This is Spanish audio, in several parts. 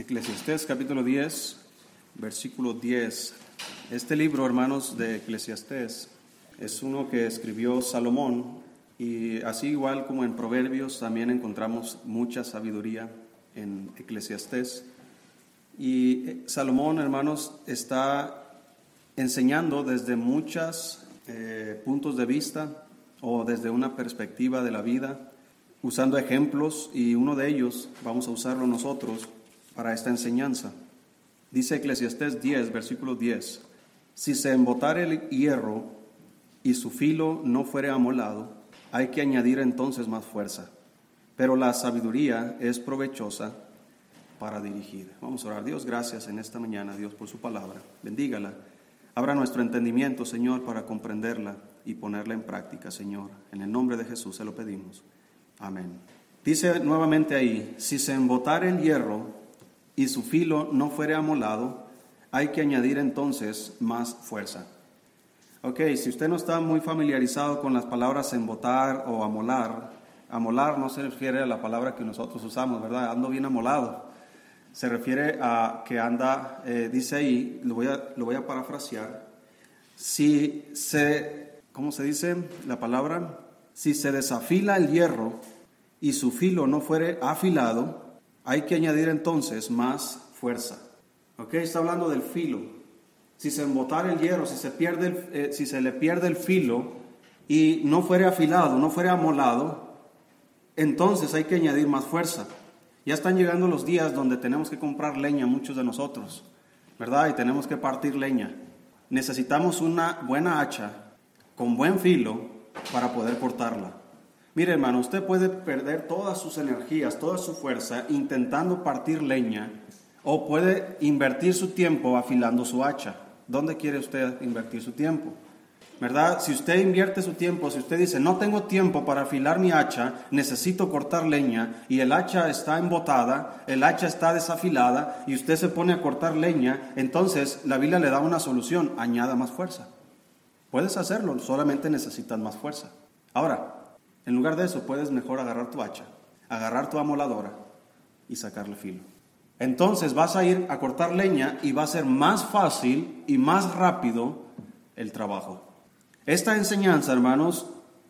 Eclesiastés capítulo 10, versículo 10. Este libro, hermanos, de Eclesiastés es uno que escribió Salomón, y así igual como en Proverbios también encontramos mucha sabiduría en Eclesiastés. Y Salomón, hermanos, está enseñando desde muchos puntos de vista o desde una perspectiva de la vida, usando ejemplos, y uno de ellos vamos a usarlo nosotros para esta enseñanza. Dice Eclesiastés 10, versículo 10: si se embotare el hierro y su filo no fuere amolado, hay que añadir entonces más fuerza. Pero la sabiduría es provechosa para dirigir. Vamos a orar. Dios, gracias en esta mañana, Dios, por su palabra. Bendígala. Abra nuestro entendimiento, Señor, para comprenderla y ponerla en práctica, Señor. En el nombre de Jesús se lo pedimos. Amén. Dice nuevamente ahí: si se embotare el hierro y su filo no fuere amolado, hay que añadir entonces más fuerza. Ok, si usted no está muy familiarizado con las palabras embotar o amolar no se refiere a la palabra que nosotros usamos, ¿verdad? Ando bien amolado. Se refiere a que anda, dice ahí, lo voy a parafrasear: ¿cómo se dice la palabra? Si se desafila el hierro y su filo no fuere afilado, hay que añadir entonces más fuerza. Ok, está hablando del filo. Si se embotara el hierro, si se le pierde el filo y no fuere afilado, no fuere amolado, entonces hay que añadir más fuerza. Ya están llegando los días donde tenemos que comprar leña, muchos de nosotros, ¿verdad? Y tenemos que partir leña. Necesitamos una buena hacha con buen filo para poder cortarla. Mire, hermano, usted puede perder todas sus energías, toda su fuerza intentando partir leña, o puede invertir su tiempo afilando su hacha. ¿Dónde quiere usted invertir su tiempo? ¿Verdad? Si usted invierte su tiempo, si usted dice: no tengo tiempo para afilar mi hacha, necesito cortar leña, y el hacha está embotada, el hacha está desafilada, y usted se pone a cortar leña, entonces la Biblia le da una solución: añada más fuerza. Puedes hacerlo, solamente necesitas más fuerza. Ahora, en lugar de eso, puedes mejor agarrar tu hacha, agarrar tu amoladora y sacarle filo. Entonces vas a ir a cortar leña y va a ser más fácil y más rápido el trabajo. Esta enseñanza, hermanos,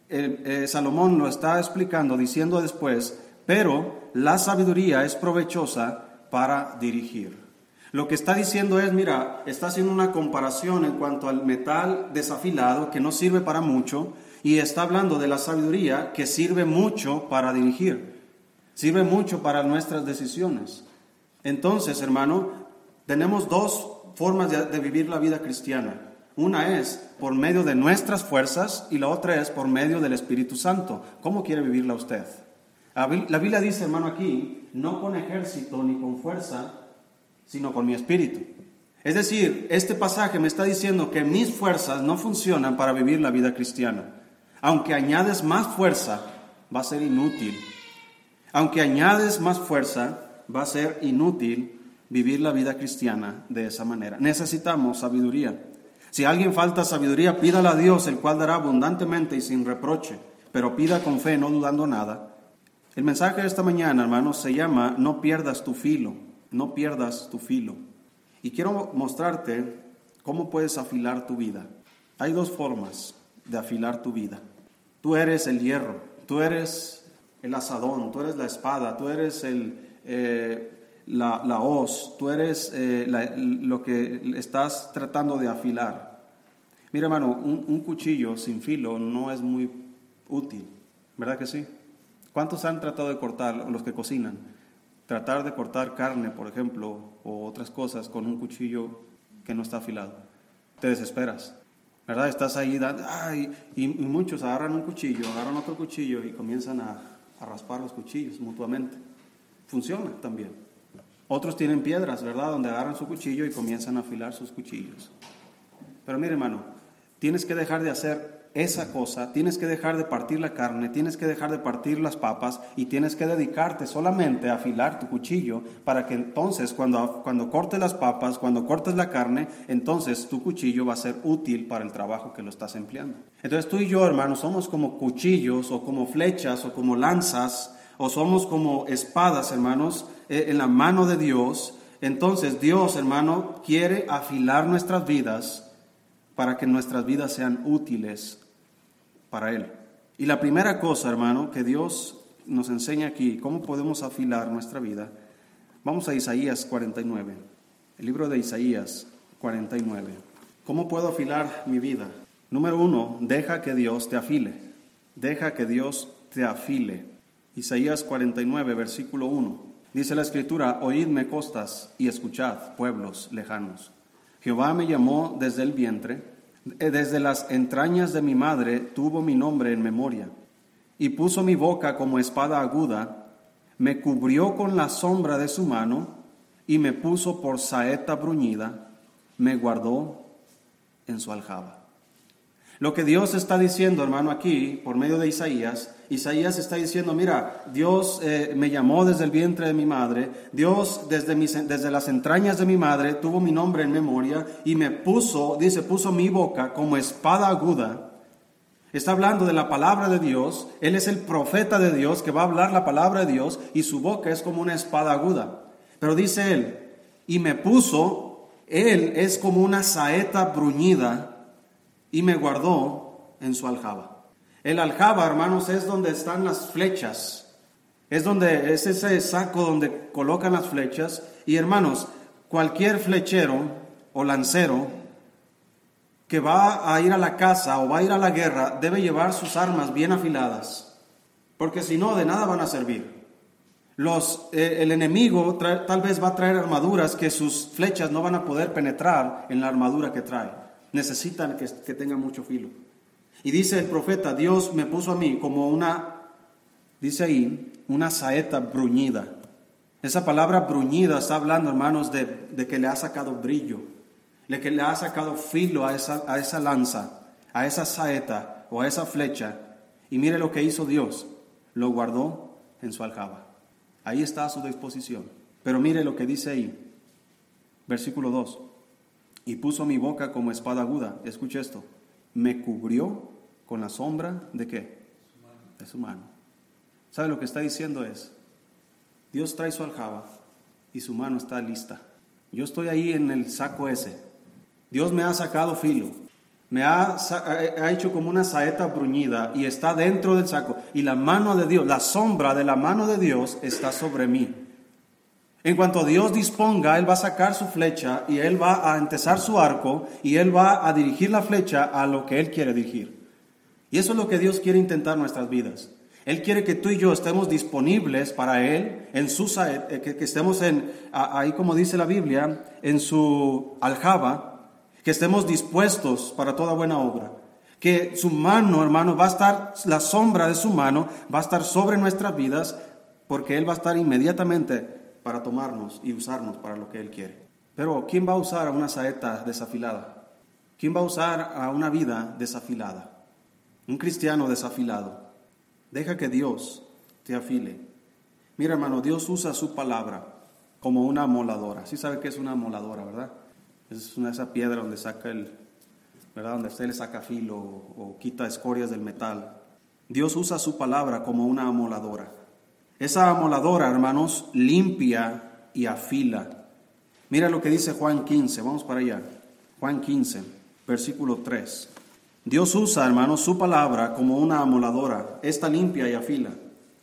Salomón lo está explicando diciendo después: pero la sabiduría es provechosa para dirigir. Lo que está diciendo es, mira, está haciendo una comparación en cuanto al metal desafilado que no sirve para mucho, y está hablando de la sabiduría que sirve mucho para dirigir, sirve mucho para nuestras decisiones. Entonces, hermano, tenemos dos formas de vivir la vida cristiana. Una es por medio de nuestras fuerzas y la otra es por medio del Espíritu Santo. ¿Cómo quiere vivirla usted? La Biblia dice, hermano, aquí: no con ejército ni con fuerza, sino con mi espíritu. Es decir, este pasaje me está diciendo que mis fuerzas no funcionan para vivir la vida cristiana. Aunque añades más fuerza, va a ser inútil. Aunque añades más fuerza, va a ser inútil vivir la vida cristiana de esa manera. Necesitamos sabiduría. Si a alguien falta sabiduría, pídala a Dios, el cual dará abundantemente y sin reproche, pero pida con fe, no dudando nada. El mensaje de esta mañana, hermanos, se llama: no pierdas tu filo, no pierdas tu filo. Y quiero mostrarte cómo puedes afilar tu vida. Hay dos formas de afilar tu vida. Tú eres el hierro, tú eres el asadón, tú eres la espada, tú eres la hoz, tú eres lo que estás tratando de afilar. Mira, hermano, un cuchillo sin filo no es muy útil, ¿verdad que sí? ¿Cuántos han tratado de cortar, los que cocinan? Tratar de cortar carne, por ejemplo, o otras cosas con un cuchillo que no está afilado. Te desesperas, ¿verdad? Estás ahí, y muchos agarran un cuchillo, agarran otro cuchillo y comienzan a raspar los cuchillos mutuamente. Funciona también. Otros tienen piedras, ¿verdad?, donde agarran su cuchillo y comienzan a afilar sus cuchillos. Pero mire, hermano, tienes que dejar de hacer esa cosa, tienes que dejar de partir la carne, tienes que dejar de partir las papas y tienes que dedicarte solamente a afilar tu cuchillo, para que entonces cuando cortes las papas, cuando cortes la carne, entonces tu cuchillo va a ser útil para el trabajo que lo estás empleando. Entonces tú y yo, hermano, somos como cuchillos o como flechas o como lanzas, o somos como espadas, hermanos, en la mano de Dios, Entonces Dios, hermano, quiere afilar nuestras vidas para que nuestras vidas sean útiles para Él. Y la primera cosa, hermano, que Dios nos enseña aquí, cómo podemos afilar nuestra vida. Vamos a Isaías 49, el libro de Isaías 49. ¿Cómo puedo afilar mi vida? Número 1, deja que Dios te afile. Deja que Dios te afile. Isaías 49, versículo 1. Dice la Escritura: oídme costas y escuchad, pueblos lejanos. Jehová me llamó desde el vientre, desde las entrañas de mi madre tuvo mi nombre en memoria, y puso mi boca como espada aguda, me cubrió con la sombra de su mano, y me puso por saeta bruñida, me guardó en su aljaba. Lo que Dios está diciendo, hermano, aquí, por medio de Isaías está diciendo: mira, Dios me llamó desde el vientre de mi madre, Dios desde las entrañas de mi madre tuvo mi nombre en memoria y me puso mi boca como espada aguda. Está hablando de la palabra de Dios. Él es el profeta de Dios que va a hablar la palabra de Dios y su boca es como una espada aguda. Pero dice él, y me puso, él es como una saeta bruñida, y me guardó en su aljaba. El aljaba, hermanos, es donde están las flechas. Es ese saco donde colocan las flechas. Y hermanos, cualquier flechero o lancero que va a ir a la caza o va a ir a la guerra debe llevar sus armas bien afiladas, porque si no, de nada van a servir. El enemigo tal vez va a traer armaduras que sus flechas no van a poder penetrar en la armadura que trae. Necesitan que tenga mucho filo. Y dice el profeta: Dios me puso a mí como dice ahí, una saeta bruñida. Esa palabra bruñida está hablando, hermanos, de que le ha sacado brillo, de que le ha sacado filo a esa lanza, a esa saeta o a esa flecha. Y mire lo que hizo Dios: lo guardó en su aljaba. Ahí está a su disposición. Pero mire lo que dice ahí, versículo 2. Y puso mi boca como espada aguda. Escuche esto: me cubrió con la sombra ¿de qué? De su mano. ¿Sabe lo que está diciendo? Dios trae su aljaba y su mano está lista. Yo estoy ahí en el saco ese. Dios me ha sacado filo, me ha hecho como una saeta bruñida y está dentro del saco. Y la mano de Dios, la sombra de la mano de Dios está sobre mí. En cuanto Dios disponga, Él va a sacar su flecha y Él va a entesar su arco y Él va a dirigir la flecha a lo que Él quiere dirigir. Y eso es lo que Dios quiere intentar en nuestras vidas. Él quiere que tú y yo estemos disponibles para Él, en su que estemos ahí como dice la Biblia, en su aljaba, que estemos dispuestos para toda buena obra. Que su mano, hermano, la sombra de su mano va a estar sobre nuestras vidas, porque Él va a estar inmediatamente para tomarnos y usarnos para lo que Él quiere. Pero ¿quién va a usar a una saeta desafilada? ¿Quién va a usar a una vida desafilada? Un cristiano desafilado. Deja que Dios te afile. Mira, hermano, Dios usa su palabra como una amoladora. ¿Sí sabe qué es una amoladora, verdad? Es esa piedra donde ¿verdad? Donde usted le saca filo o quita escorias del metal. Dios usa su palabra como una amoladora. Esa amoladora, hermanos, limpia y afila. Mira lo que dice Juan 15, vamos para allá. Juan 15, versículo 3. Dios usa, hermanos, su palabra como una amoladora. Esta limpia y afila.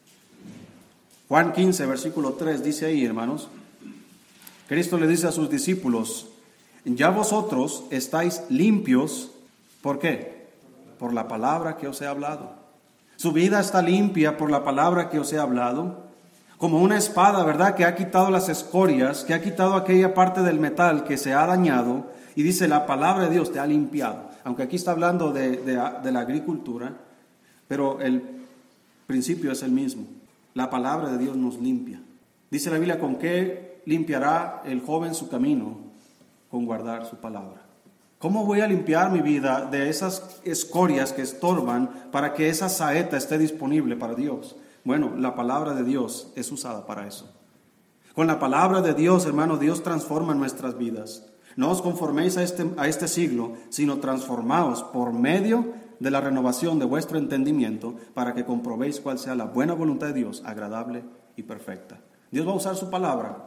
Juan 15, versículo 3 dice ahí, hermanos. Cristo le dice a sus discípulos: ya vosotros estáis limpios. ¿Por qué? Por la palabra que os he hablado. Su vida está limpia por la palabra que os he hablado, como una espada, ¿verdad?, que ha quitado las escorias, que ha quitado aquella parte del metal que se ha dañado, y dice: la palabra de Dios te ha limpiado. Aunque aquí está hablando de la agricultura, pero el principio es el mismo. La palabra de Dios nos limpia. Dice la Biblia: ¿con qué limpiará el joven su camino? Con guardar su palabra. ¿Cómo voy a limpiar mi vida de esas escorias que estorban para que esa saeta esté disponible para Dios? Bueno, la palabra de Dios es usada para eso. Con la palabra de Dios, hermano, Dios transforma nuestras vidas. No os conforméis a este siglo, sino transformaos por medio de la renovación de vuestro entendimiento, para que comprobéis cuál sea la buena voluntad de Dios, agradable y perfecta. Dios va a usar su palabra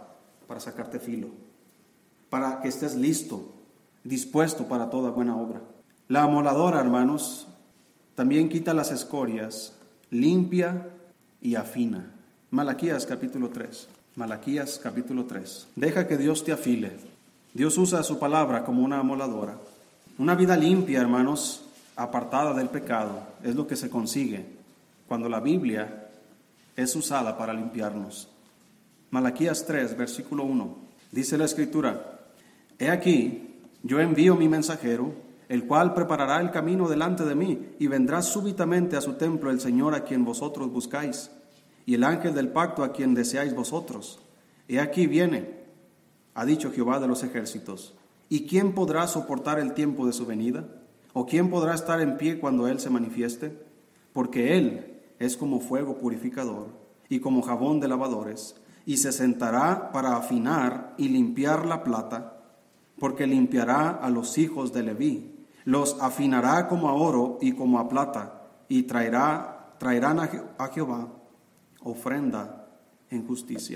para sacarte filo, para que estés listo, dispuesto para toda buena obra. La amoladora, hermanos, también quita las escorias, limpia y afina. Malaquías capítulo 3. Malaquías capítulo 3. Deja que Dios te afile. Dios usa su palabra como una amoladora. Una vida limpia, hermanos, apartada del pecado, es lo que se consigue cuando la Biblia es usada para limpiarnos. Malaquías 3, versículo 1. Dice la Escritura: He aquí, yo envío mi mensajero, el cual preparará el camino delante de mí, y vendrá súbitamente a su templo el Señor a quien vosotros buscáis, y el ángel del pacto a quien deseáis vosotros. He aquí viene, ha dicho Jehová de los ejércitos. ¿Y quién podrá soportar el tiempo de su venida? ¿O quién podrá estar en pie cuando Él se manifieste? Porque Él es como fuego purificador y como jabón de lavadores, y se sentará para afinar y limpiar la plata, porque limpiará a los hijos de Leví, los afinará como a oro y como a plata, y traerán a Jehová ofrenda en justicia.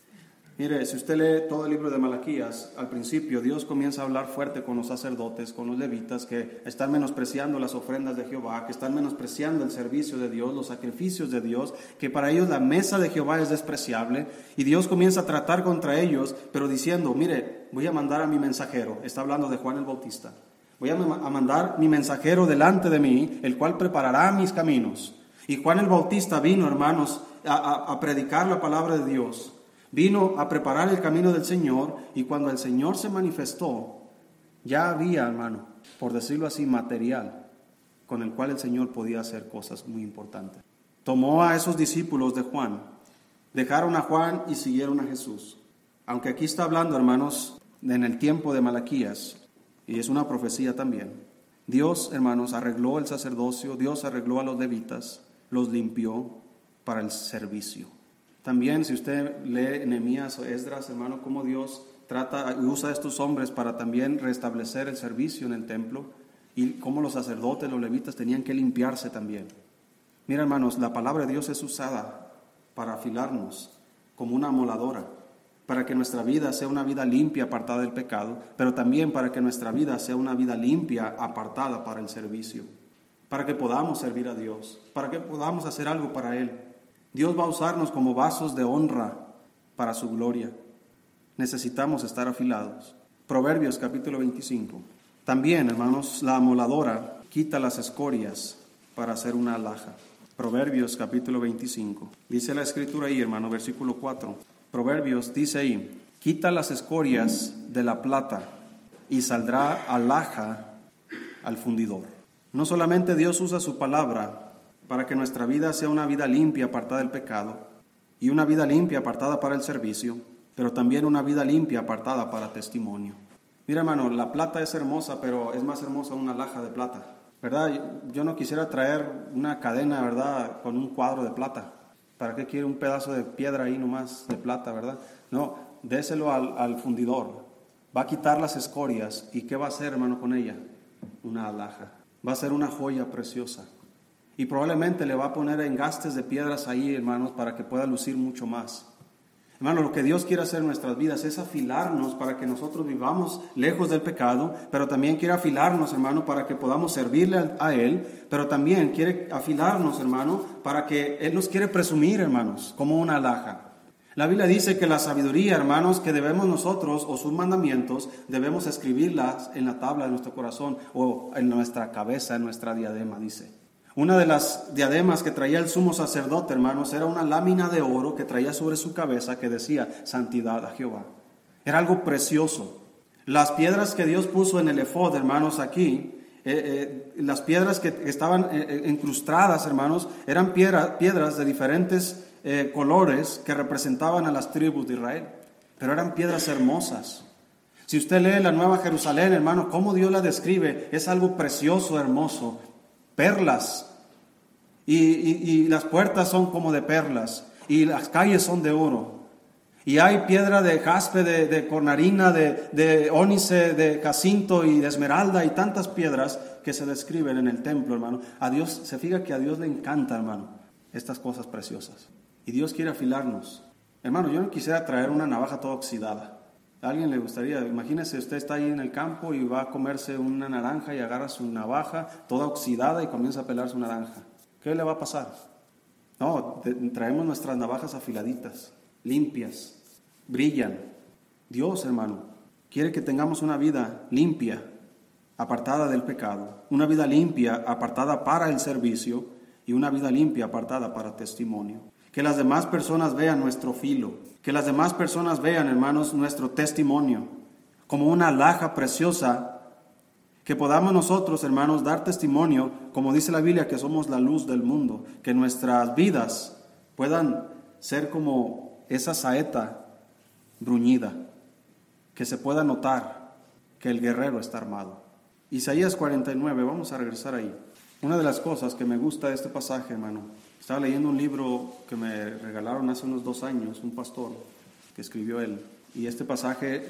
Mire, si usted lee todo el libro de Malaquías, al principio Dios comienza a hablar fuerte con los sacerdotes, con los levitas, que están menospreciando las ofrendas de Jehová, que están menospreciando el servicio de Dios, los sacrificios de Dios, que para ellos la mesa de Jehová es despreciable, y Dios comienza a tratar contra ellos, pero diciendo: mire, voy a mandar a mi mensajero. Está hablando de Juan el Bautista. Voy a mandar mi mensajero delante de mí, el cual preparará mis caminos. Y Juan el Bautista vino, hermanos, a predicar la palabra de Dios. Vino a preparar el camino del Señor, y cuando el Señor se manifestó, ya había, hermano, por decirlo así, material con el cual el Señor podía hacer cosas muy importantes. Tomó a esos discípulos de Juan, dejaron a Juan y siguieron a Jesús. Aunque aquí está hablando, hermanos, en el tiempo de Malaquías, y es una profecía también. Dios, hermanos, arregló el sacerdocio, Dios arregló a los levitas, los limpió para el servicio. También, si usted lee Nehemías o Esdras, hermano, cómo Dios trata y usa a estos hombres para también restablecer el servicio en el templo, y cómo los sacerdotes, los levitas tenían que limpiarse también. Mira, hermanos, la palabra de Dios es usada para afilarnos como una amoladora, para que nuestra vida sea una vida limpia, apartada del pecado, pero también para que nuestra vida sea una vida limpia, apartada para el servicio, para que podamos servir a Dios, para que podamos hacer algo para Él. Dios va a usarnos como vasos de honra para su gloria. Necesitamos estar afilados. Proverbios capítulo 25. También, hermanos, la amoladora quita las escorias para hacer una alhaja. Proverbios capítulo 25. Dice la Escritura ahí, hermano, versículo 4. Proverbios dice ahí: quita las escorias de la plata y saldrá alhaja al fundidor. No solamente Dios usa su palabra para que nuestra vida sea una vida limpia, apartada del pecado, y una vida limpia, apartada para el servicio, pero también una vida limpia, apartada para testimonio. Mira, hermano, la plata es hermosa, pero es más hermosa una alhaja de plata, ¿verdad? Yo no quisiera traer una cadena, ¿verdad?, con un cuadro de plata. ¿Para qué quiere un pedazo de piedra ahí nomás de plata, verdad? No, déselo al fundidor. Va a quitar las escorias. ¿Y qué va a hacer, hermano, con ella? Una alhaja. Va a ser una joya preciosa. Y probablemente le va a poner engastes de piedras ahí, hermanos, para que pueda lucir mucho más. Hermano, lo que Dios quiere hacer en nuestras vidas es afilarnos para que nosotros vivamos lejos del pecado, pero también quiere afilarnos, hermano, para que podamos servirle a Él, pero también quiere afilarnos, hermano, para que Él nos quiere presumir, hermanos, como una alhaja. La Biblia dice que la sabiduría, hermanos, que debemos nosotros, o sus mandamientos, debemos escribirlas en la tabla de nuestro corazón o en nuestra cabeza, en nuestra diadema, dice. Una de las diademas que traía el sumo sacerdote, hermanos, era una lámina de oro que traía sobre su cabeza que decía: santidad a Jehová. Era algo precioso. Las piedras que Dios puso en el efod, hermanos, aquí, las piedras que estaban incrustadas, hermanos, eran piedras de diferentes colores que representaban a las tribus de Israel, pero eran piedras hermosas. Si usted lee la Nueva Jerusalén, hermano, cómo Dios la describe, es algo precioso, hermoso. Perlas, y las puertas son como de perlas, y las calles son de oro, y hay piedra de jaspe, de cornarina, de ónice, de jacinto y de esmeralda, y tantas piedras que se describen en el templo, hermano. A Dios, se fija que a Dios le encanta, hermano, estas cosas preciosas, y Dios quiere afilarnos. Hermano, yo no quisiera traer una navaja toda oxidada. ¿A alguien le gustaría? Imagínese, usted está ahí en el campo y va a comerse una naranja y agarra su navaja toda oxidada y comienza a pelar su naranja. ¿Qué le va a pasar? No, traemos nuestras navajas afiladitas, limpias, brillan. Dios, hermano, quiere que tengamos una vida limpia, apartada del pecado, una vida limpia, apartada para el servicio y una vida limpia, apartada para testimonio. Que las demás personas vean nuestro filo, que las demás personas vean, hermanos, nuestro testimonio como una alhaja preciosa, que podamos nosotros, hermanos, dar testimonio, como dice la Biblia, que somos la luz del mundo, que nuestras vidas puedan ser como esa saeta bruñida, que se pueda notar que el guerrero está armado. Isaías 49, vamos a regresar ahí. Una de las cosas que me gusta de este pasaje, hermano, estaba leyendo un libro que me regalaron hace unos 2 años, un pastor que escribió él, y este pasaje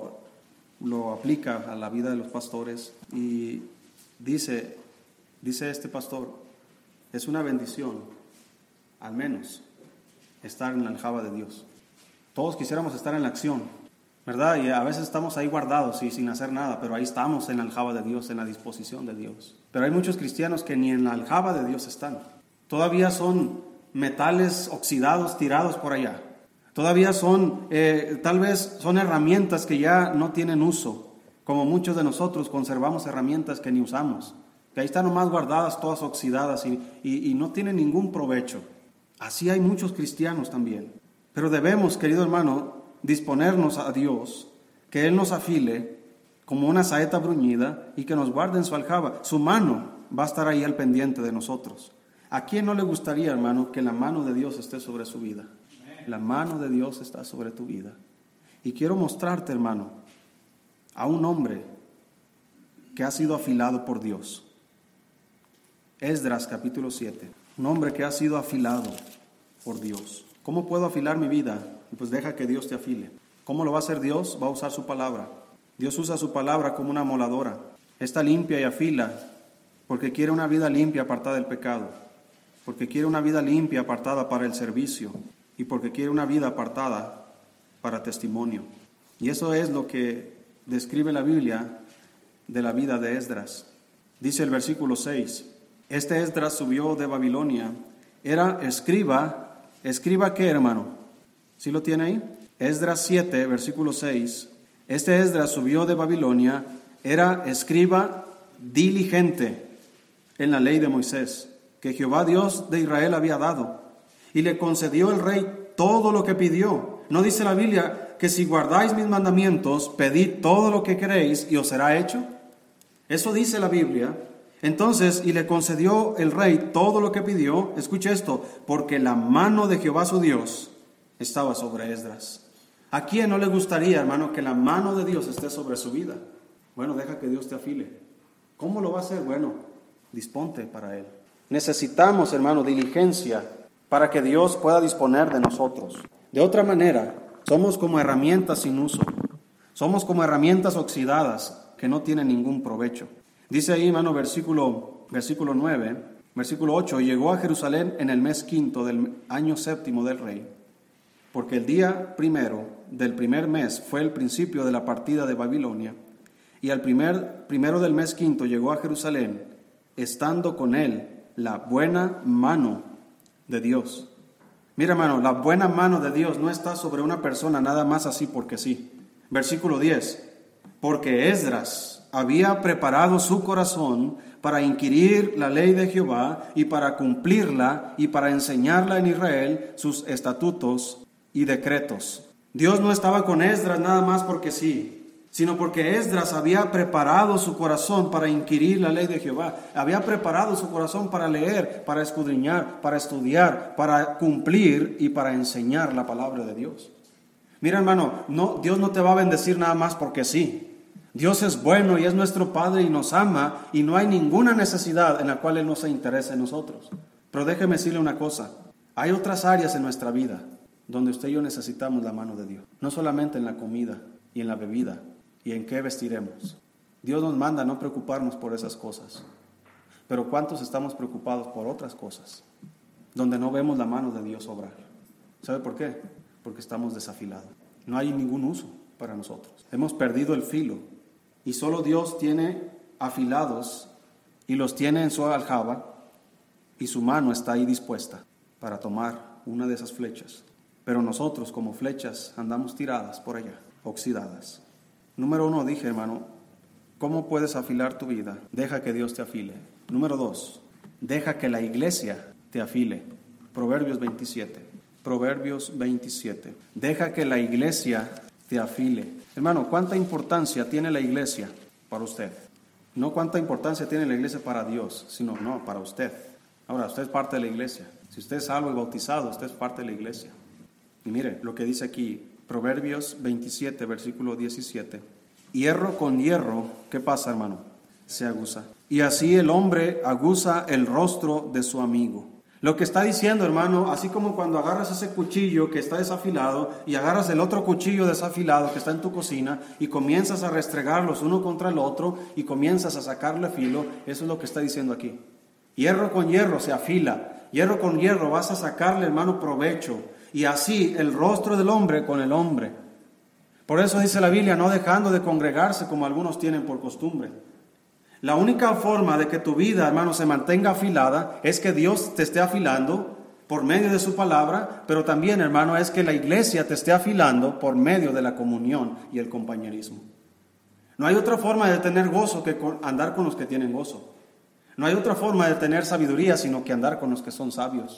lo aplica a la vida de los pastores y dice este pastor, es una bendición, al menos, estar en la aljaba de Dios. Todos quisiéramos estar en la acción, ¿verdad? Y a veces estamos ahí guardados y sin hacer nada, pero ahí estamos en la aljaba de Dios, en la disposición de Dios. Pero hay muchos cristianos que ni en la aljaba de Dios están. Todavía son metales oxidados tirados por allá. Todavía son, tal vez son herramientas que ya no tienen uso, como muchos de nosotros conservamos herramientas que ni usamos, que ahí están nomás guardadas, todas oxidadas y no tienen ningún provecho. Así hay muchos cristianos también. Pero debemos, querido hermano, disponernos a Dios, que Él nos afile como una saeta bruñida y que nos guarde en su aljaba. Su mano va a estar ahí al pendiente de nosotros. ¿A quién no le gustaría, hermano, que la mano de Dios esté sobre su vida? La mano de Dios está sobre tu vida. Y quiero mostrarte, hermano, a un hombre que ha sido afilado por Dios. Esdras capítulo 7. Un hombre que ha sido afilado por Dios. ¿Cómo puedo afilar mi vida? Pues deja que Dios te afile. ¿Cómo lo va a hacer Dios? Va a usar su palabra. Dios usa su palabra como una moladora. Está limpia y afila porque quiere una vida limpia apartada del pecado. Porque quiere una vida limpia apartada para el servicio. Y porque quiere una vida apartada para testimonio. Y eso es lo que describe la Biblia de la vida de Esdras. Dice el versículo 6, este Esdras subió de Babilonia, era escriba. ¿Escriba qué, hermano? ¿Sí lo tiene ahí? Esdras 7, versículo 6. Este Esdras subió de Babilonia, era escriba diligente en la ley de Moisés, que Jehová Dios de Israel había dado. Y le concedió el rey todo lo que pidió. ¿No dice la Biblia que si guardáis mis mandamientos, pedid todo lo que queréis y os será hecho? Eso dice la Biblia. Entonces, y le concedió el rey todo lo que pidió, escuche esto, porque la mano de Jehová su Dios estaba sobre Esdras. ¿A quién no le gustaría, hermano, que la mano de Dios esté sobre su vida? Bueno, deja que Dios te afile. ¿Cómo lo va a hacer? Bueno, disponte para Él. Necesitamos, hermano, diligencia para que Dios pueda disponer de nosotros. De otra manera, somos como herramientas sin uso. Somos como herramientas oxidadas que no tienen ningún provecho. Dice ahí, hermano, versículo 9, versículo 8, llegó a Jerusalén en el mes 5 del año 7 del rey, porque el día primero del primer mes fue el principio de la partida de Babilonia, y al primero del mes 5 llegó a Jerusalén, estando con él la buena mano de Dios. Mira, hermano, la buena mano de Dios no está sobre una persona nada más así porque sí. Versículo 10, porque Esdras había preparado su corazón para inquirir la ley de Jehová y para cumplirla y para enseñarla en Israel sus estatutos y decretos. Dios no estaba con Esdras nada más porque sí, sino porque Esdras había preparado su corazón para inquirir la ley de Jehová. Había preparado su corazón para leer, para escudriñar, para estudiar, para cumplir y para enseñar la palabra de Dios. Mira, hermano, Dios no te va a bendecir nada más porque sí. Dios es bueno y es nuestro Padre y nos ama y no hay ninguna necesidad en la cual Él no se interese en nosotros. Pero déjeme decirle una cosa, hay otras áreas en nuestra vida donde usted y yo necesitamos la mano de Dios. No solamente en la comida y en la bebida y en qué vestiremos. Dios nos manda a no preocuparnos por esas cosas. Pero ¿cuántos estamos preocupados por otras cosas donde no vemos la mano de Dios obrar? ¿Sabe por qué? porque estamos desafilados. No hay ningún uso para nosotros. Hemos perdido el filo y solo Dios tiene afilados y los tiene en su aljaba y su mano está ahí dispuesta para tomar una de esas flechas. Pero nosotros como flechas andamos tiradas por allá, oxidadas. Número 1, dije, hermano, ¿cómo puedes afilar tu vida? Deja que Dios te afile. Número 2, deja que la iglesia te afile. Proverbios 27. Proverbios 27. Deja que la iglesia te afile. Hermano, ¿cuánta importancia tiene la iglesia para usted? No cuánta importancia tiene la iglesia para Dios, sino no, para usted. Ahora, usted es parte de la iglesia. Si usted es salvo y bautizado, usted es parte de la iglesia. Y mire lo que dice aquí, Proverbios 27, versículo 17. Hierro con hierro, ¿qué pasa, hermano? Se aguza. Y así el hombre aguza el rostro de su amigo. Lo que está diciendo, hermano, así como cuando agarras ese cuchillo que está desafilado y agarras el otro cuchillo desafilado que está en tu cocina y comienzas a restregarlos uno contra el otro y comienzas a sacarle filo, eso es lo que está diciendo aquí. Hierro con hierro se afila, hierro con hierro vas a sacarle, hermano, provecho. Y así el rostro del hombre con el hombre. Por eso dice la Biblia, no dejando de congregarse como algunos tienen por costumbre. La única forma de que tu vida, hermano, se mantenga afilada es que Dios te esté afilando por medio de su palabra, pero también, hermano, es que la iglesia te esté afilando por medio de la comunión y el compañerismo. No hay otra forma de tener gozo que andar con los que tienen gozo. No hay otra forma de tener sabiduría sino que andar con los que son sabios.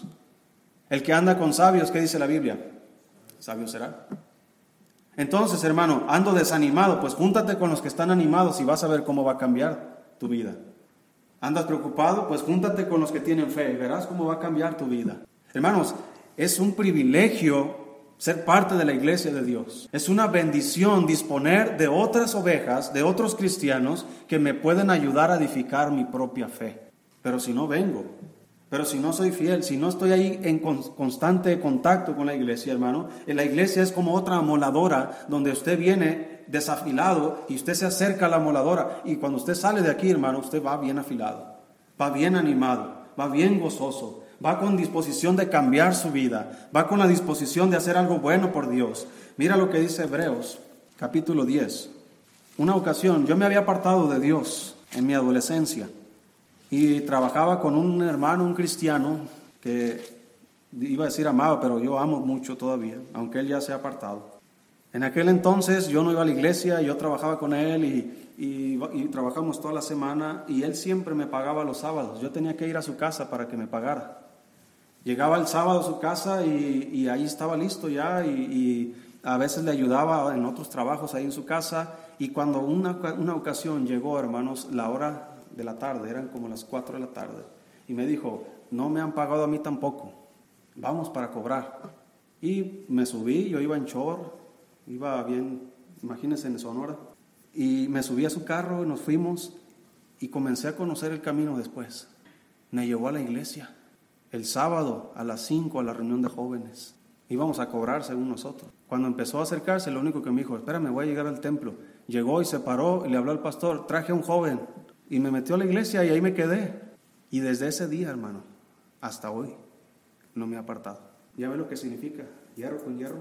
El que anda con sabios, ¿qué dice la Biblia? Sabio será. Entonces, hermano, ando desanimado, pues júntate con los que están animados y vas a ver cómo va a cambiar tu vida. ¿Andas preocupado? Pues júntate con los que tienen fe y verás cómo va a cambiar tu vida. Hermanos, es un privilegio ser parte de la iglesia de Dios. Es una bendición disponer de otras ovejas, de otros cristianos que me pueden ayudar a edificar mi propia fe. Pero si no vengo, pero si no soy fiel, si no estoy ahí en constante contacto con la iglesia, hermano, la iglesia es como otra amoladora donde usted viene desafilado y usted se acerca a la amoladora y cuando usted sale de aquí, hermano, usted va bien afilado, va bien animado, va bien gozoso, va con disposición de cambiar su vida, va con la disposición de hacer algo bueno por Dios. Mira lo que dice Hebreos, capítulo 10. Una ocasión, yo me había apartado de Dios en mi adolescencia. Y trabajaba con un hermano, un cristiano, que iba a decir amaba, pero yo amo mucho todavía, aunque él ya se ha apartado. En aquel entonces yo no iba a la iglesia, yo trabajaba con él y trabajamos toda la semana y él siempre me pagaba los sábados. Yo tenía que ir a su casa para que me pagara. Llegaba el sábado a su casa y ahí estaba listo ya y a veces le ayudaba en otros trabajos ahí en su casa. Y cuando una ocasión llegó, hermanos, la hora de la tarde, eran como las 4 de la tarde, y me dijo, no me han pagado a mí tampoco, vamos para cobrar. Y me subí, yo iba en short, iba bien, imagínense en Sonora, y me subí a su carro y nos fuimos, y comencé a conocer el camino después. Me llevó a la iglesia, el sábado a las 5 a la reunión de jóvenes, íbamos a cobrar según nosotros. Cuando empezó a acercarse, lo único que me dijo, espérame, voy a llegar al templo. Llegó y se paró y le habló al pastor, traje a un joven, y me metió a la iglesia y ahí me quedé. Y desde ese día, hermano, hasta hoy, no me he apartado. ¿Ya ve lo que significa? Hierro con hierro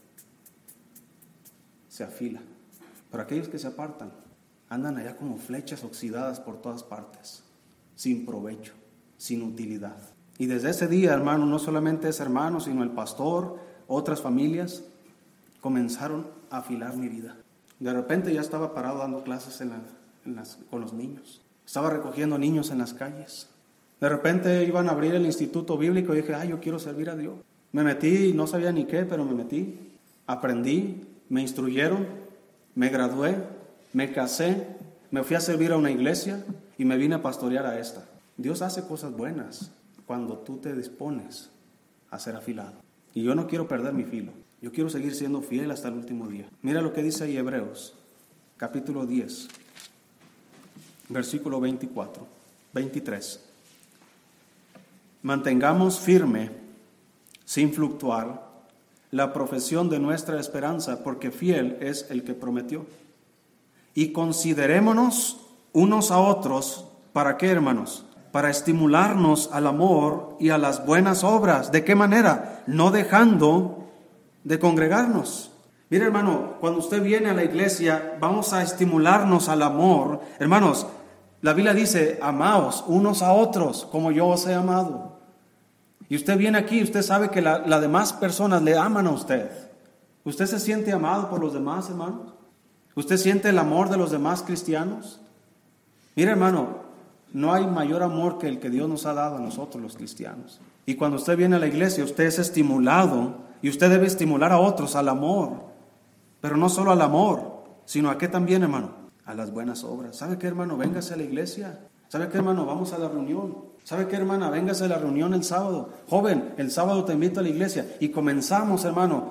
se afila. Pero aquellos que se apartan, andan allá como flechas oxidadas por todas partes, sin provecho, sin utilidad. Y desde ese día, hermano, no solamente ese hermano, sino el pastor, otras familias, comenzaron a afilar mi vida. De repente ya estaba parado dando clases con los niños. Estaba recogiendo niños en las calles. De repente iban a abrir el instituto bíblico y dije, yo quiero servir a Dios. Me metí, no sabía ni qué, pero me metí. Aprendí, me instruyeron, me gradué, me casé, me fui a servir a una iglesia y me vine a pastorear a esta. Dios hace cosas buenas cuando tú te dispones a ser afilado. Y yo no quiero perder mi filo. Yo quiero seguir siendo fiel hasta el último día. Mira lo que dice ahí Hebreos, capítulo 10, versículo 23. Mantengamos firme, sin fluctuar, la profesión de nuestra esperanza, porque fiel es el que prometió. Y considerémonos unos a otros, ¿para qué, hermanos? Para estimularnos al amor y a las buenas obras. ¿De qué manera? No dejando de congregarnos. Mire, hermano, cuando usted viene a la iglesia, vamos a estimularnos al amor. Hermanos, la Biblia dice, amaos unos a otros como yo os he amado. Y usted viene aquí, usted sabe que las demás personas le aman a usted. ¿Usted se siente amado por los demás, hermanos? ¿Usted siente el amor de los demás cristianos? Mire, hermano, no hay mayor amor que el que Dios nos ha dado a nosotros los cristianos. Y cuando usted viene a la iglesia, usted es estimulado y usted debe estimular a otros al amor. Pero no solo al amor, sino a qué también, hermano, a las buenas obras. ¿Sabe qué, hermano? Véngase a la iglesia. ¿Sabe qué, hermano? Vamos a la reunión. ¿Sabe qué, hermana? Véngase a la reunión el sábado. Joven, el sábado te invito a la iglesia. Y comenzamos, hermano,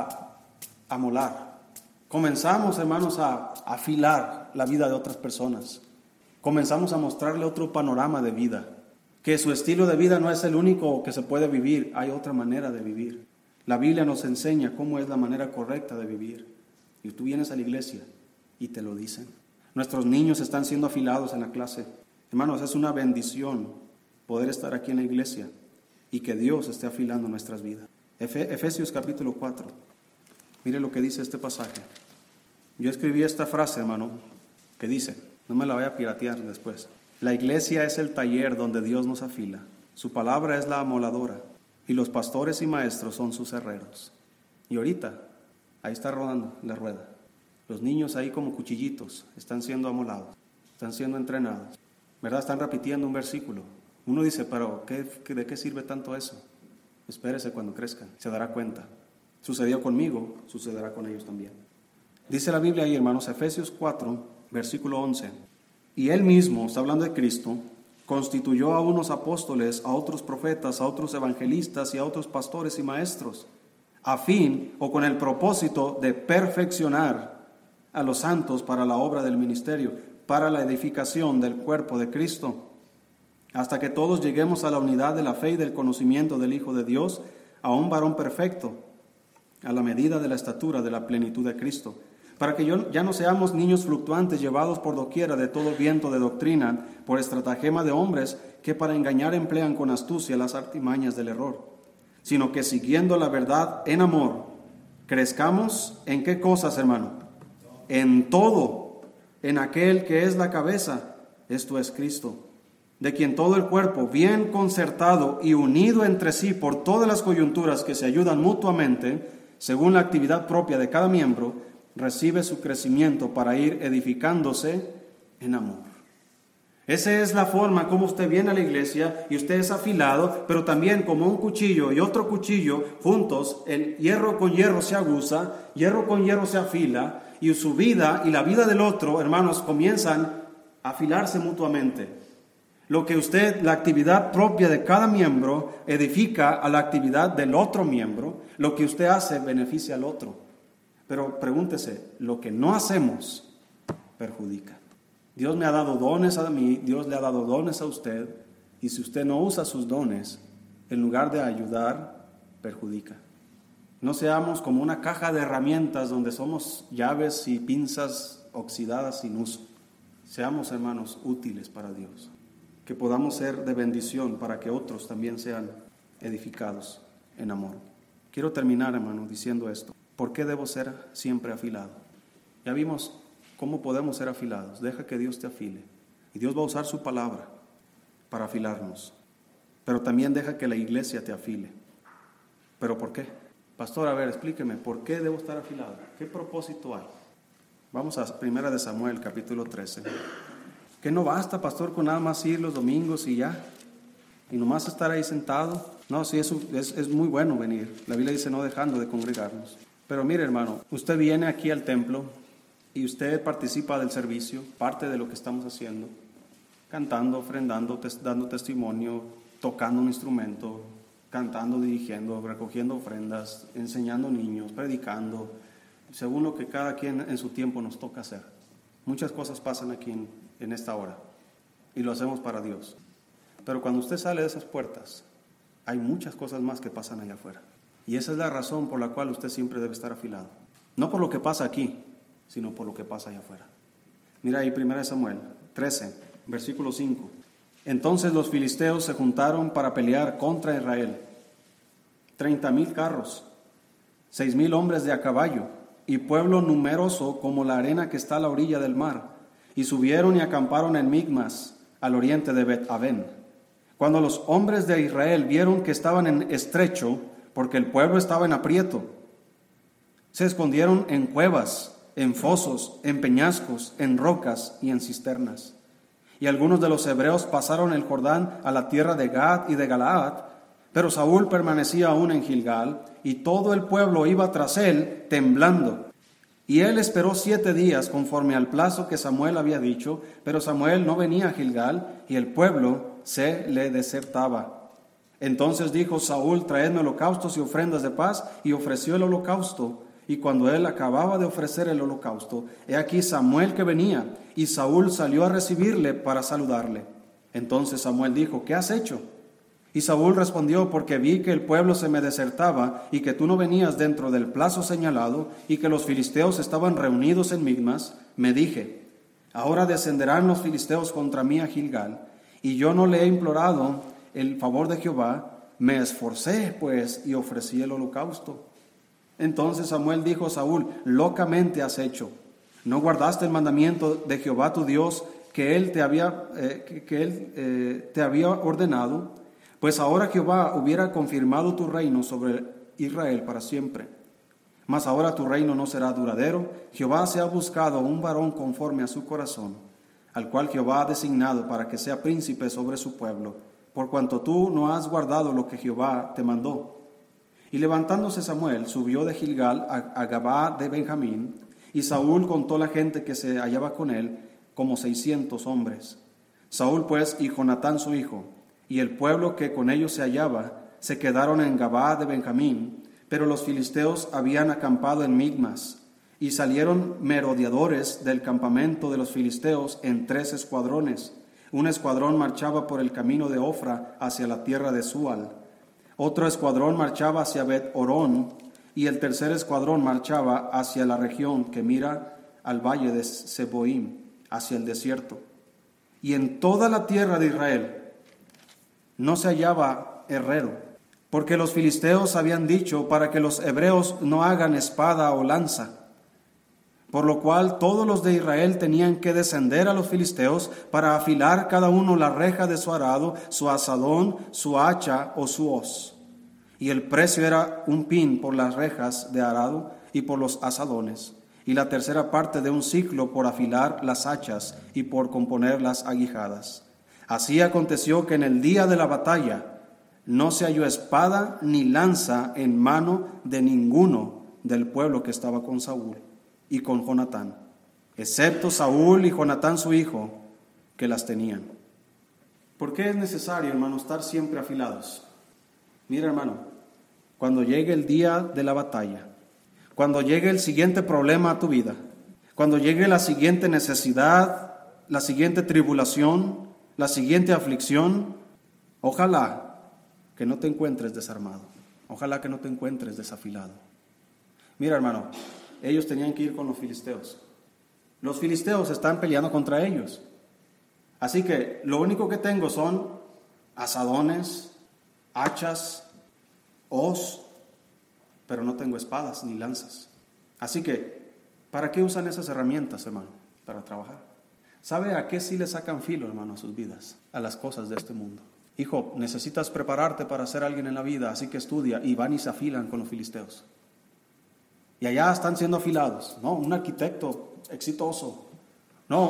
a molar. Comenzamos, hermanos, a afilar la vida de otras personas. Comenzamos a mostrarle otro panorama de vida. Que su estilo de vida no es el único que se puede vivir. Hay otra manera de vivir. La Biblia nos enseña cómo es la manera correcta de vivir. Y tú vienes a la iglesia y te lo dicen. Nuestros niños están siendo afilados en la clase. Hermanos, es una bendición poder estar aquí en la iglesia y que Dios esté afilando nuestras vidas. Efesios capítulo 4. Mire lo que dice este pasaje. Yo escribí esta frase, hermano, que dice, no me la voy a piratear después. La iglesia es el taller donde Dios nos afila. Su palabra es la amoladora y los pastores y maestros son sus herreros. Y ahorita, ahí está rodando la rueda. Los niños ahí como cuchillitos están siendo amolados, están siendo entrenados. ¿Verdad? Están repitiendo un versículo. Uno dice, pero ¿de qué sirve tanto eso? Espérese cuando crezcan, se dará cuenta. Sucedió conmigo, sucederá con ellos también. Dice la Biblia ahí, hermanos, Efesios 4, versículo 11. Y Él mismo, está hablando de Cristo, constituyó a unos apóstoles, a otros profetas, a otros evangelistas y a otros pastores y maestros, a fin o con el propósito de perfeccionar a los santos para la obra del ministerio, para la edificación del cuerpo de Cristo, hasta que todos lleguemos a la unidad de la fe y del conocimiento del Hijo de Dios, a un varón perfecto, a la medida de la estatura de la plenitud de Cristo, para que ya no seamos niños fluctuantes llevados por doquiera de todo viento de doctrina, por estratagema de hombres que para engañar emplean con astucia las artimañas del error, sino que siguiendo la verdad en amor, crezcamos ¿en qué cosas, hermano? En todo, en aquel que es la cabeza, esto es Cristo, de quien todo el cuerpo, bien concertado y unido entre sí por todas las coyunturas que se ayudan mutuamente, según la actividad propia de cada miembro, recibe su crecimiento para ir edificándose en amor. Esa es la forma como usted viene a la iglesia y usted es afilado, pero también como un cuchillo y otro cuchillo juntos, el hierro con hierro se aguza, hierro con hierro se afila, y su vida y la vida del otro, hermanos, comienzan a afilarse mutuamente. Lo que usted, la actividad propia de cada miembro, edifica a la actividad del otro miembro, lo que usted hace beneficia al otro. Pero pregúntese, lo que no hacemos perjudica. Dios me ha dado dones a mí, Dios le ha dado dones a usted, y si usted no usa sus dones, en lugar de ayudar, perjudica. No seamos como una caja de herramientas donde somos llaves y pinzas oxidadas sin uso. Seamos, hermanos, útiles para Dios. Que podamos ser de bendición para que otros también sean edificados en amor. Quiero terminar, hermano, diciendo esto. ¿Por qué debo ser siempre afilado? Ya vimos cómo podemos ser afilados. Deja que Dios te afile. Y Dios va a usar su palabra para afilarnos. Pero también deja que la iglesia te afile. ¿Pero por qué? Pastor, a ver, explíqueme, ¿por qué debo estar afilado? ¿Qué propósito hay? Vamos a 1 de Samuel, capítulo 13. ¿Que no basta, pastor, con nada más ir los domingos y ya? ¿Y nomás estar ahí sentado? No, sí, eso es muy bueno venir. La Biblia dice no dejando de congregarnos. Pero mire, hermano, usted viene aquí al templo y usted participa del servicio, parte de lo que estamos haciendo, cantando, ofrendando, dando testimonio, tocando un instrumento, cantando, dirigiendo, recogiendo ofrendas, enseñando niños, predicando, según lo que cada quien en su tiempo nos toca hacer. Muchas cosas pasan aquí en esta hora y lo hacemos para Dios. Pero cuando usted sale de esas puertas, hay muchas cosas más que pasan allá afuera. Y esa es la razón por la cual usted siempre debe estar afilado. No por lo que pasa aquí, sino por lo que pasa allá afuera. Mira ahí 1 Samuel 13, versículo 5. Entonces los filisteos se juntaron para pelear contra Israel. 30,000 carros, 6,000 hombres de a caballo, y pueblo numeroso como la arena que está a la orilla del mar. Y subieron y acamparon en Migmas, al oriente de Bet-Aven. Cuando los hombres de Israel vieron que estaban en estrecho, porque el pueblo estaba en aprieto, se escondieron en cuevas, en fosos, en peñascos, en rocas y en cisternas. Y algunos de los hebreos pasaron el Jordán a la tierra de Gad y de Galaad, pero Saúl permanecía aún en Gilgal, y todo el pueblo iba tras él, temblando. Y él esperó 7 días conforme al plazo que Samuel había dicho, pero Samuel no venía a Gilgal, y el pueblo se le desertaba. Entonces dijo Saúl: traedme holocaustos y ofrendas de paz, y ofreció el holocausto. Y cuando él acababa de ofrecer el holocausto, he aquí Samuel que venía, y Saúl salió a recibirle para saludarle. Entonces Samuel dijo: ¿qué has hecho? Y Saúl respondió: porque vi que el pueblo se me desertaba, y que tú no venías dentro del plazo señalado, y que los filisteos estaban reunidos en Migmas, me dije: ahora descenderán los filisteos contra mí a Gilgal, y yo no le he implorado el favor de Jehová. Me esforcé pues y ofrecí el holocausto. Entonces Samuel dijo a Saúl: locamente has hecho. ¿No guardaste el mandamiento de Jehová tu Dios que él te había ordenado? Pues ahora Jehová hubiera confirmado tu reino sobre Israel para siempre. Mas ahora tu reino no será duradero. Jehová se ha buscado un varón conforme a su corazón, al cual Jehová ha designado para que sea príncipe sobre su pueblo, por cuanto tú no has guardado lo que Jehová te mandó. Y levantándose Samuel, subió de Gilgal a Gabaa de Benjamín, y Saúl contó la gente que se hallaba con él, como 600 hombres. Saúl pues y Jonatán su hijo, y el pueblo que con ellos se hallaba, se quedaron en Gabaa de Benjamín, pero los filisteos habían acampado en Migmas, y salieron merodeadores del campamento de los filisteos en 3 escuadrones. Un escuadrón marchaba por el camino de Ofra hacia la tierra de Sual. Otro escuadrón marchaba hacia Bet-Orón, y el tercer escuadrón marchaba hacia la región que mira al valle de Seboim, hacia el desierto. Y en toda la tierra de Israel no se hallaba herrero, porque los filisteos habían dicho: para que los hebreos no hagan espada o lanza. Por lo cual todos los de Israel tenían que descender a los filisteos para afilar cada uno la reja de su arado, su azadón, su hacha o su hoz. Y el precio era 1 pin por las rejas de arado y por los azadones, y la tercera parte de 1 siclo por afilar las hachas y por componer las aguijadas. Así aconteció que en el día de la batalla no se halló espada ni lanza en mano de ninguno del pueblo que estaba con Saúl y con Jonatán, excepto Saúl y Jonatán su hijo, que las tenían. ¿Por qué es necesario, hermano, estar siempre afilados? Mira, hermano, cuando llegue el día de la batalla, cuando llegue el siguiente problema a tu vida, cuando llegue la siguiente necesidad, la siguiente tribulación, la siguiente aflicción, ojalá que no te encuentres desarmado, ojalá que no te encuentres desafilado. Mira, hermano, ellos tenían que ir con los filisteos. Los filisteos están peleando contra ellos. Así que lo único que tengo son azadones, hachas, hoz, pero no tengo espadas ni lanzas. Así que, ¿para qué usan esas herramientas, hermano? Para trabajar. ¿Sabe a qué sí le sacan filo, hermano, a sus vidas? A las cosas de este mundo. Hijo, necesitas prepararte para ser alguien en la vida, así que estudia. Y van y se afilan con los filisteos. Y allá están siendo afilados, ¿no? Un arquitecto exitoso, no,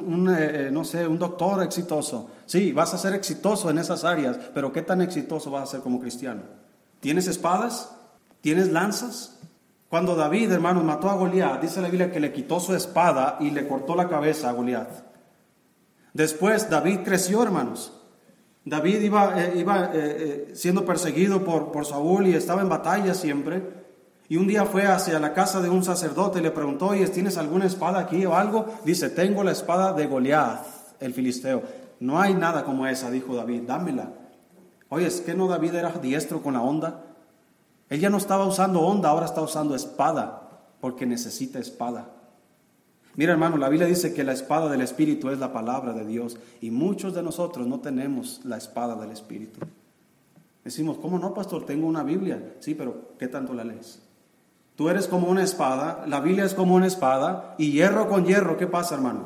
un doctor exitoso. Sí, vas a ser exitoso en esas áreas, pero ¿qué tan exitoso vas a ser como cristiano? ¿Tienes espadas? ¿Tienes lanzas? Cuando David, hermanos, mató a Goliat, dice la Biblia que le quitó su espada y le cortó la cabeza a Goliat. Después David creció, hermanos. David iba siendo perseguido por Saúl y estaba en batalla siempre. Y un día fue hacia la casa de un sacerdote y le preguntó: oye, ¿tienes alguna espada aquí o algo? Dice: tengo la espada de Goliat, el filisteo. No hay nada como esa, dijo David, dámela. Oye, ¿es que no David era diestro con la honda? Él ya no estaba usando honda, ahora está usando espada, porque necesita espada. Mira, hermano, la Biblia dice que la espada del Espíritu es la palabra de Dios, y muchos de nosotros no tenemos la espada del Espíritu. Decimos: ¿cómo no, pastor? Tengo una Biblia. Sí, pero ¿qué tanto la lees? Tú eres como una espada, la Biblia es como una espada, y hierro con hierro, ¿qué pasa, hermano?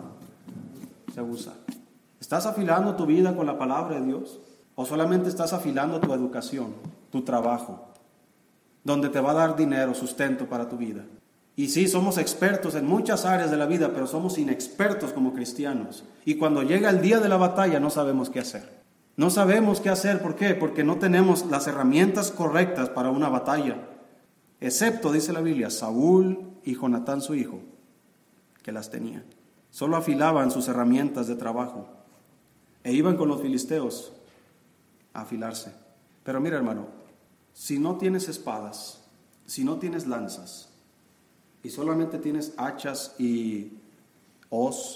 Se usa. ¿Estás afilando tu vida con la palabra de Dios? ¿O solamente estás afilando tu educación, tu trabajo, donde te va a dar dinero, sustento para tu vida? Y sí, somos expertos en muchas áreas de la vida, pero somos inexpertos como cristianos. Y cuando llega el día de la batalla no sabemos qué hacer. No sabemos qué hacer, ¿por qué? Porque no tenemos las herramientas correctas para una batalla. Excepto, dice la Biblia, Saúl y Jonatán su hijo, que las tenían. Solo afilaban sus herramientas de trabajo e iban con los filisteos a afilarse. Pero mira, hermano, si no tienes espadas, si no tienes lanzas, y solamente tienes hachas y hoz,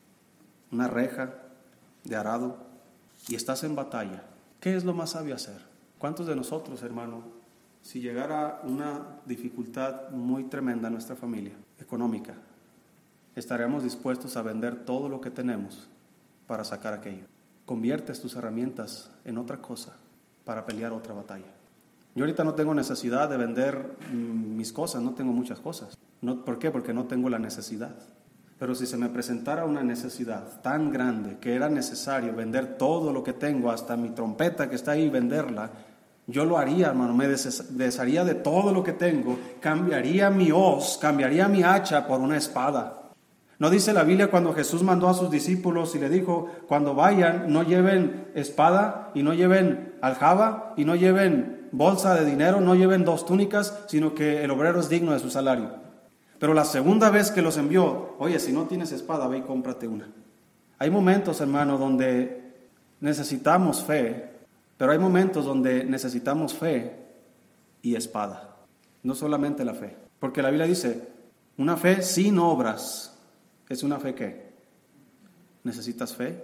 una reja de arado, y estás en batalla, ¿qué es lo más sabio hacer? ¿Cuántos de nosotros, hermano, si llegara una dificultad muy tremenda en nuestra familia, económica, estaríamos dispuestos a vender todo lo que tenemos para sacar aquello? Conviertes tus herramientas en otra cosa para pelear otra batalla. Yo ahorita no tengo necesidad de vender mis cosas, no tengo muchas cosas. ¿Por qué? Porque no tengo la necesidad. Pero si se me presentara una necesidad tan grande que era necesario vender todo lo que tengo, hasta mi trompeta que está ahí, venderla, yo lo haría, hermano, me desharía de todo lo que tengo, cambiaría mi hoz, cambiaría mi hacha por una espada. ¿No dice la Biblia cuando Jesús mandó a sus discípulos y le dijo, cuando vayan, no lleven espada y no lleven aljaba y no lleven bolsa de dinero, no lleven 2 túnicas, sino que el obrero es digno de su salario? Pero la segunda vez que los envió, oye, si no tienes espada, ve y cómprate una. Hay momentos, hermano, donde necesitamos fe, pero hay momentos donde necesitamos fe y espada, no solamente la fe. Porque la Biblia dice, una fe sin obras es una fe que necesitas fe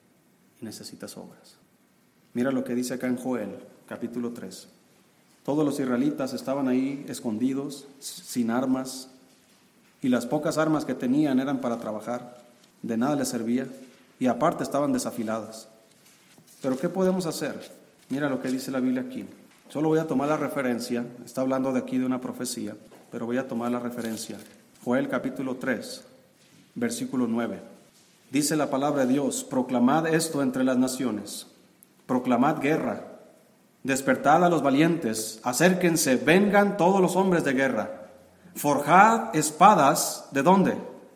y necesitas obras. Mira lo que dice acá en Joel, capítulo 3. Todos los israelitas estaban ahí escondidos, sin armas, y las pocas armas que tenían eran para trabajar, de nada les servía, y aparte estaban desafiladas. Pero ¿qué podemos hacer? Mira lo que dice la Biblia aquí. Solo voy a tomar la referencia, está hablando de aquí de una profecía, pero voy a tomar la referencia. Joel capítulo 3, versículo 9. Dice la palabra de Dios, proclamad esto entre las naciones, proclamad guerra, despertad a los valientes, acérquense, vengan todos los hombres de guerra. Forjad espadas, ¿de dónde?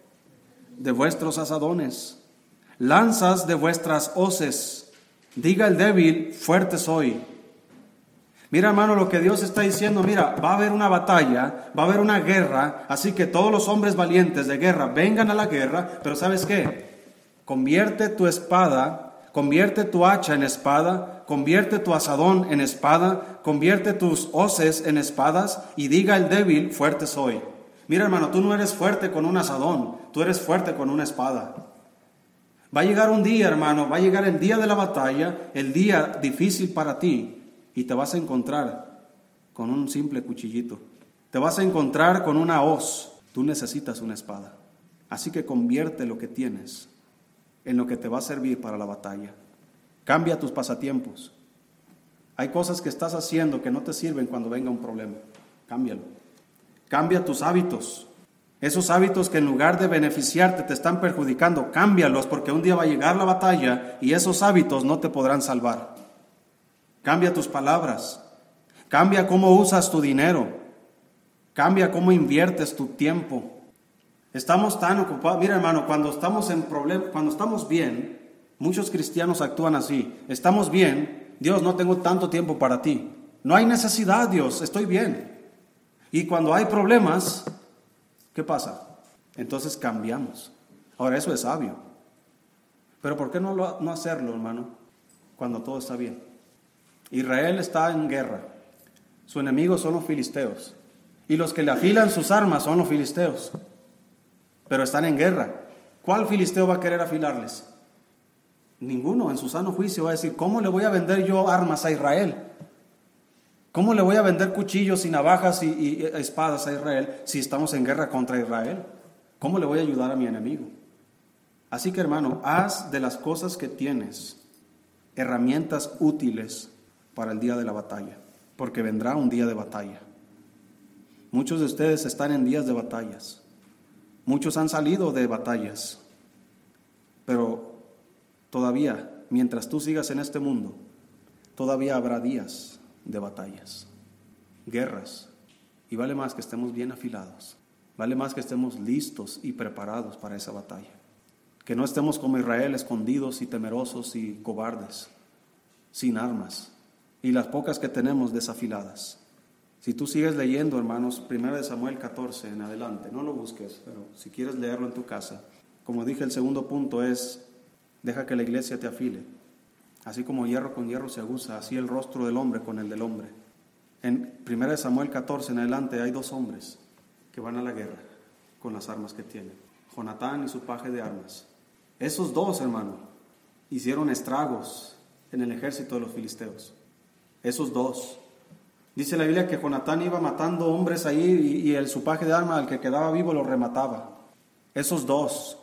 De vuestros asadones, lanzas de vuestras hoces. Diga el débil, fuerte soy. Mira, hermano, lo que Dios está diciendo, mira, va a haber una batalla, va a haber una guerra, así que todos los hombres valientes de guerra vengan a la guerra, pero ¿sabes qué? Convierte tu espada, convierte tu hacha en espada, convierte tu asadón en espada, convierte tus hoces en espadas y diga el débil, fuerte soy. Mira, hermano, tú no eres fuerte con un asadón, tú eres fuerte con una espada. Va a llegar un día, hermano, va a llegar el día de la batalla, el día difícil para ti, y te vas a encontrar con un simple cuchillito. Te vas a encontrar con una hoz. Tú necesitas una espada. Así que convierte lo que tienes en lo que te va a servir para la batalla. Cambia tus pasatiempos. Hay cosas que estás haciendo que no te sirven cuando venga un problema. Cámbialo. Cambia tus hábitos. Esos hábitos que en lugar de beneficiarte te están perjudicando, cámbialos, porque un día va a llegar la batalla y esos hábitos no te podrán salvar. Cambia tus palabras. Cambia cómo usas tu dinero. Cambia cómo inviertes tu tiempo. Estamos tan ocupados. Mira, hermano, cuando estamos en problemas, cuando estamos bien, muchos cristianos actúan así. Estamos bien, Dios, no tengo tanto tiempo para ti. No hay necesidad, Dios, estoy bien. Y cuando hay problemas, ¿qué pasa? Entonces cambiamos. Ahora, eso es sabio. Pero ¿por qué no hacerlo, hermano, cuando todo está bien? Israel está en guerra. Su enemigo son los filisteos. Y los que le afilan sus armas son los filisteos. Pero están en guerra. ¿Cuál filisteo va a querer afilarles? Ninguno. En su sano juicio va a decir, ¿cómo le voy a vender yo armas a Israel? ¿Cómo le voy a vender cuchillos y navajas y espadas a Israel si estamos en guerra contra Israel? ¿Cómo le voy a ayudar a mi enemigo? Así que, hermano, haz de las cosas que tienes herramientas útiles para el día de la batalla, porque vendrá un día de batalla. Muchos de ustedes están en días de batallas. Muchos han salido de batallas. Pero todavía, mientras tú sigas en este mundo, todavía habrá días de batallas, guerras. Y vale más que estemos bien afilados. Vale más que estemos listos y preparados para esa batalla. Que no estemos como Israel, escondidos y temerosos y cobardes, sin armas, y las pocas que tenemos desafiladas. Si tú sigues leyendo, hermanos, 1 Samuel 14 en adelante, no lo busques, pero si quieres leerlo en tu casa. Como dije, el segundo punto es, deja que la iglesia te afile. Así como hierro con hierro se aguza, así el rostro del hombre con el del hombre. En 1 Samuel 14 en adelante hay 2 hombres que van a la guerra con las armas que tienen. Jonatán y su paje de armas. Esos 2, hermano, hicieron estragos en el ejército de los filisteos. Esos 2. Dice la Biblia que Jonatán iba matando hombres ahí y su paje de arma, al que quedaba vivo, lo remataba. Esos dos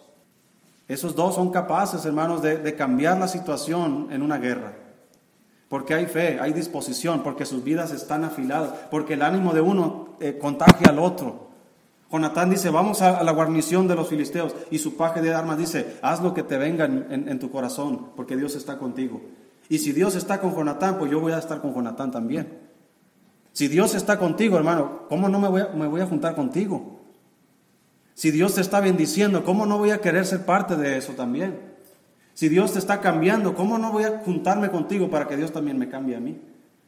son capaces, hermanos, de cambiar la situación en una guerra. Porque hay fe, hay disposición, porque sus vidas están afiladas, porque el ánimo de uno contagia al otro. Jonatán dice, vamos a la guarnición de los filisteos, y su paje de armas dice, haz lo que te venga en tu corazón, porque Dios está contigo. Y si Dios está con Jonatán, pues yo voy a estar con Jonatán también. Si Dios está contigo, hermano, ¿cómo no me voy a juntar contigo? Si Dios te está bendiciendo, ¿cómo no voy a querer ser parte de eso también? Si Dios te está cambiando, ¿cómo no voy a juntarme contigo para que Dios también me cambie a mí?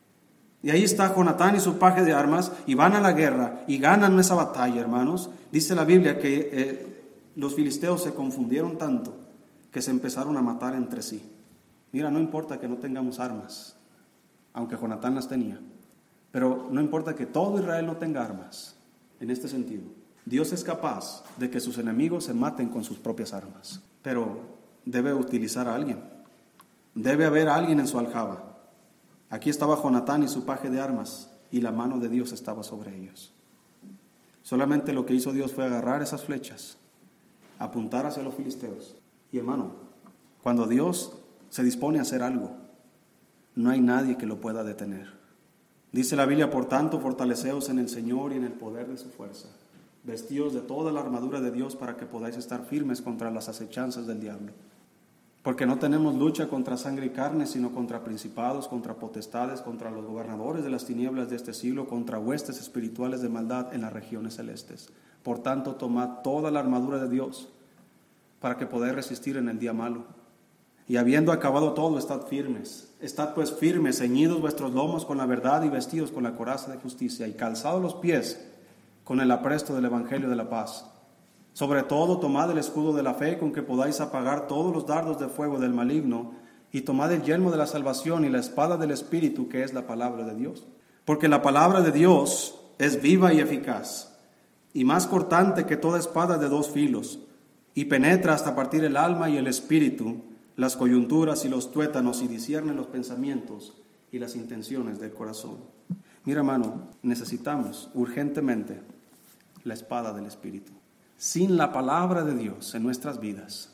Y ahí está Jonatán y su paje de armas, y van a la guerra, y ganan esa batalla, hermanos. Dice la Biblia que los filisteos se confundieron tanto, que se empezaron a matar entre sí. Mira, no importa que no tengamos armas, aunque Jonatán las tenía. Pero no importa que todo Israel no tenga armas, en este sentido. Dios es capaz de que sus enemigos se maten con sus propias armas, pero debe utilizar a alguien. Debe haber alguien en su aljaba. Aquí estaba Jonatán y su paje de armas, y la mano de Dios estaba sobre ellos. Solamente lo que hizo Dios fue agarrar esas flechas, apuntar hacia los filisteos. Y hermano, cuando Dios se dispone a hacer algo, no hay nadie que lo pueda detener. Dice la Biblia, por tanto, fortaleceos en el Señor y en el poder de su fuerza. Vestíos de toda la armadura de Dios para que podáis estar firmes contra las acechanzas del diablo. Porque no tenemos lucha contra sangre y carne, sino contra principados, contra potestades, contra los gobernadores de las tinieblas de este siglo, contra huestes espirituales de maldad en las regiones celestes. Por tanto, tomad toda la armadura de Dios para que podáis resistir en el día malo. Y habiendo acabado todo, estad firmes. Estad pues firmes, ceñidos vuestros lomos con la verdad y vestidos con la coraza de justicia, y calzados los pies con el apresto del evangelio de la paz. Sobre todo, tomad el escudo de la fe, con que podáis apagar todos los dardos de fuego del maligno, y tomad el yelmo de la salvación y la espada del Espíritu, que es la palabra de Dios. Porque la palabra de Dios es viva y eficaz, y más cortante que toda espada de 2 filos, y penetra hasta partir el alma y el espíritu, las coyunturas y los tuétanos, y discierne los pensamientos y las intenciones del corazón. Mira, hermano, necesitamos urgentemente la espada del Espíritu. Sin la palabra de Dios en nuestras vidas,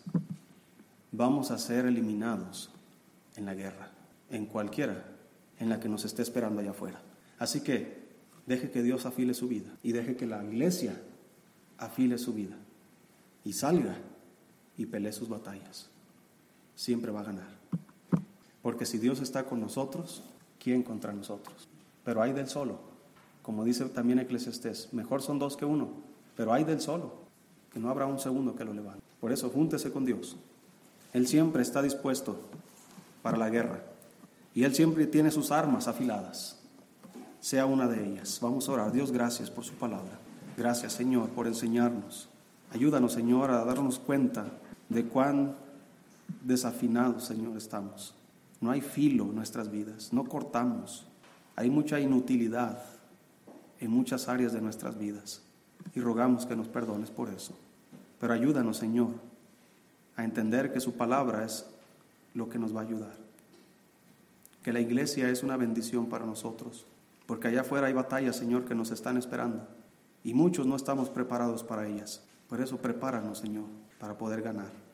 vamos a ser eliminados en la guerra, en cualquiera en la que nos esté esperando allá afuera. Así que deje que Dios afile su vida, y deje que la iglesia afile su vida, y salga y pelee sus batallas. Siempre va a ganar. Porque si Dios está con nosotros, ¿quién contra nosotros? Pero hay del solo. Como dice también Eclesiastés, mejor son 2 que 1, pero hay del solo, que no habrá un segundo que lo levante. Por eso, júntese con Dios. Él siempre está dispuesto para la guerra, y Él siempre tiene sus armas afiladas. Sea una de ellas. Vamos a orar. Dios, gracias por su palabra. Gracias, Señor, por enseñarnos. Ayúdanos, Señor, a darnos cuenta de cuán desafinados, Señor, estamos. No hay filo en nuestras vidas, no cortamos. Hay mucha inutilidad en muchas áreas de nuestras vidas, y rogamos que nos perdones por eso. Pero ayúdanos, Señor, a entender que su palabra es lo que nos va a ayudar, que la iglesia es una bendición para nosotros, porque allá afuera hay batallas, Señor, que nos están esperando, y muchos no estamos preparados para ellas. Por eso prepáranos, Señor, para poder ganar.